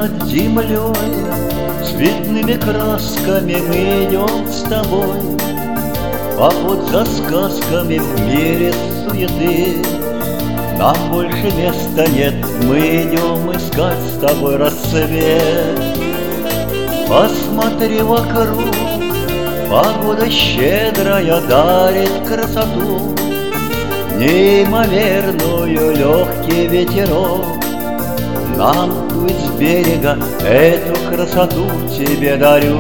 над землей цветными красками мы идем с тобой. Поход за сказками в мире суеты. Нам больше места нет, мы идем искать с тобой рассвет. Посмотри вокруг, погода щедрая дарит красоту, неимоверную легкий ветерок. Нам плыть с берега, эту красоту тебе дарю.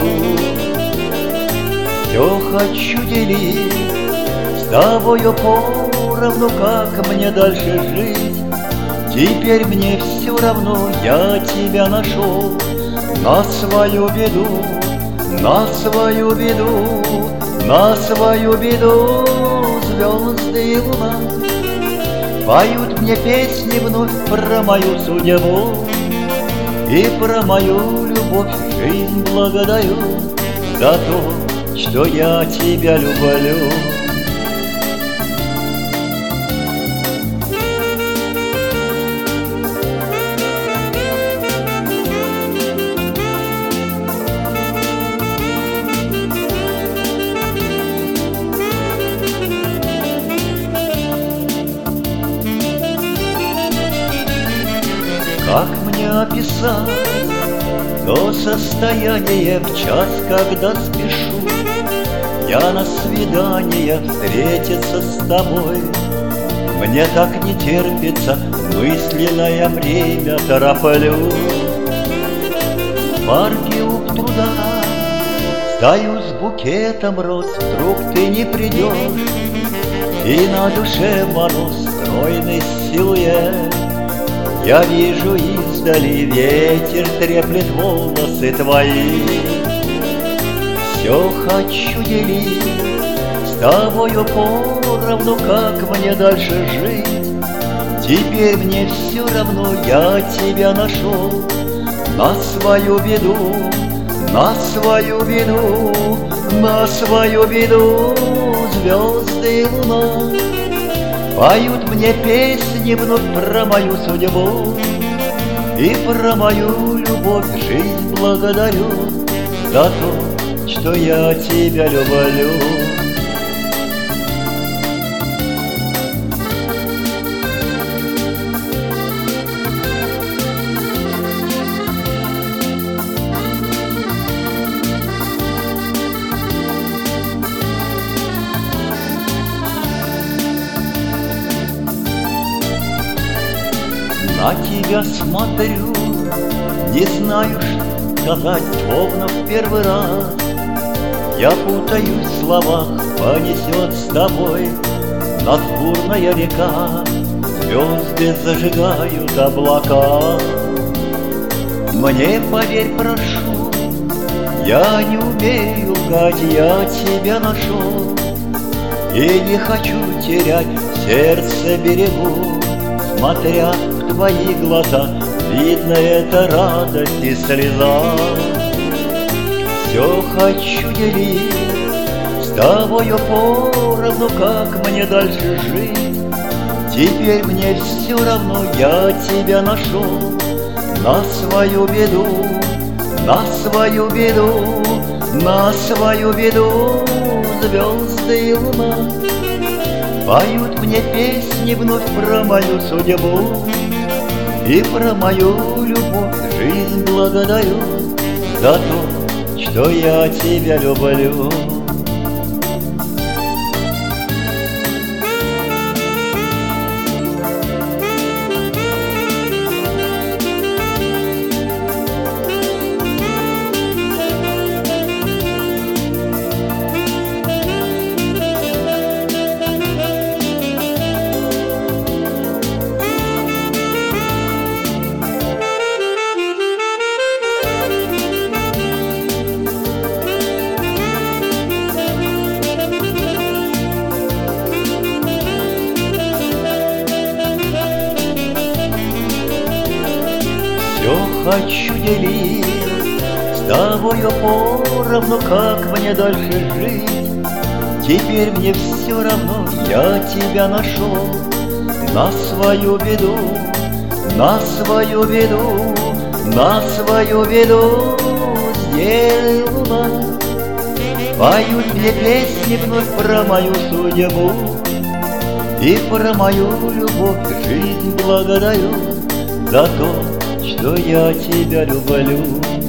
Все хочу делить с тобою поровну, как мне дальше жить. Теперь мне все равно, я тебя нашел. На свою беду, на свою беду, на свою беду звезды и луна поют мне песни вновь про мою судьбу и про мою любовь. Жизнь благодарю за то, что я тебя люблю. Как мне описать то состояние в час, когда спешу я на свидание встретиться с тобой? Мне так не терпится, мысленное время тороплю. В парке у пруда стою с букетом роз, вдруг ты не придешь, и на душе мороз, стройный силуэт. Я вижу издали, ветер треплет волосы твои. Все хочу делить с тобою поровну, как мне дальше жить. Теперь мне все равно, я тебя нашел. На свою беду, на свою беду, на свою беду звезды и луна поют мне песни вновь про мою судьбу и про мою любовь. Жизнь благодарю за то, что я тебя люблю. На тебя смотрю, не знаю, что сказать, словно в первый раз. Я путаюсь в словах, понесет с тобой нас бурная река. Звезды зажигают облака. Мне поверь, прошу, я не умею лгать, я тебя нашел. И не хочу терять, сердце берегу, смотря в твои глаза, видно это радость и слеза. Все хочу делить с тобою поровну, как мне дальше жить. Теперь мне все равно, я тебя нашел. На свою беду, на свою беду, на свою беду звезды и луна поют мне песни вновь про мою судьбу и про мою любовь. Жизнь благодарю за то, что я тебя люблю. Все хочу делить с тобою поровну, как мне дальше жить. Теперь мне все равно, я тебя нашел. На свою беду, на свою беду, на свою беду сделала. Поют мне песни вновь про мою судьбу и про мою любовь. Жизнь благодарю за то, что я тебя люблю.